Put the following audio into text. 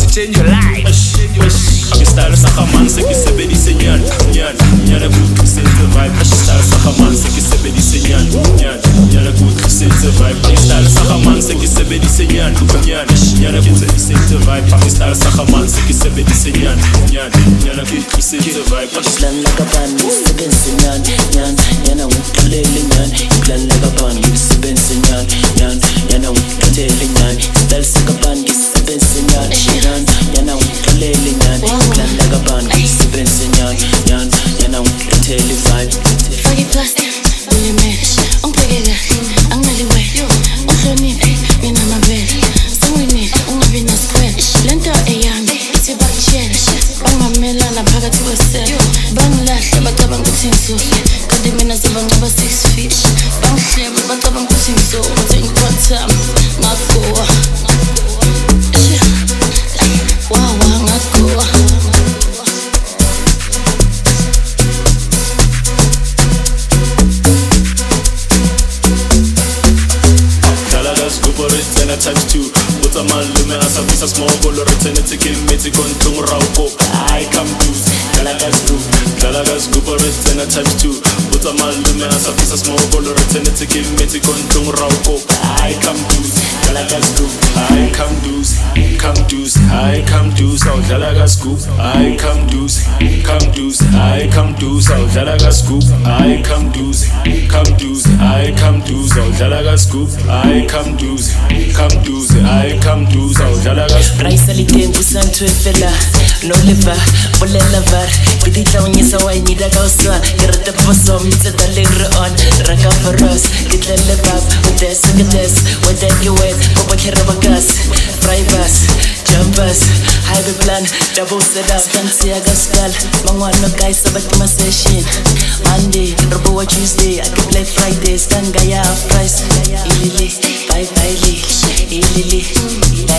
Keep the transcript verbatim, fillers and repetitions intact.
change your life. Ke style sa khaman se ke sebedise nyana nyana nyana go tlisetsa vibe. Ke style sa khaman se ke sebedise nyana nyana nyana go tlisetsa vibe. Ke style sa khaman se ke sebedise nyana nyana nyana go tlisetsa vibe. Ke style sa khaman se ke sebedise nyana nyana nyana go tlisetsa vibe. Plan like a band, sebedise nyana nyana nyana go tlisetsa nyana. Plan like a band, sebedise nyana nyana nyana go tlisetsa nyana. Style sa band, sebedise nyana nyana nyana go tlisetsa nyana. Plan like a band, sebedise nyana nyana nyana go tlisetsa vibe. Fuck it plastic, really mad. I'm bigger than, I'm really wet. I'm so neat, me na my bed. So we need, I'm having a square. Lento a young, it's a back chair. Bang my melon, I'm packed to a set. Bang lash, but I'm getting so. Cause the minutes of over six feet. Bang share, but I'm getting so. But in one time, not go. Wow, wow, not go. Times two, but a man lumen as a piece of small goal return to kill me to go to Morocco. I come to Galagas group, Galagas group return times two, but a man lumen as a piece of small goal return to kill me to go to Morocco. I come to Galagas group, I come deuce, come deuce, I come deuce, out Galagas group, I come deuce, come deuce, I come deuce, out Galagas group, I come deuce, come deuce, I come deuce, out Galagas group, I come deuce, come deuce, I come deuce, out Galagas group. Raisa litembu santo efela, no liver, bolela var, kitita unyesa wa inida kausa, kirata poso mitsa dalegre on, raka faros, kitlele bab, udes, kides, wadak you wet, kopa kirabakas, fribas, jumbas, high plan, double set up, fancy agaskal, mangwano guys sabat ma session, Monday, Robo Tuesday, I can play Fridays, Tangaya price, ilili, bye bye li, ilili.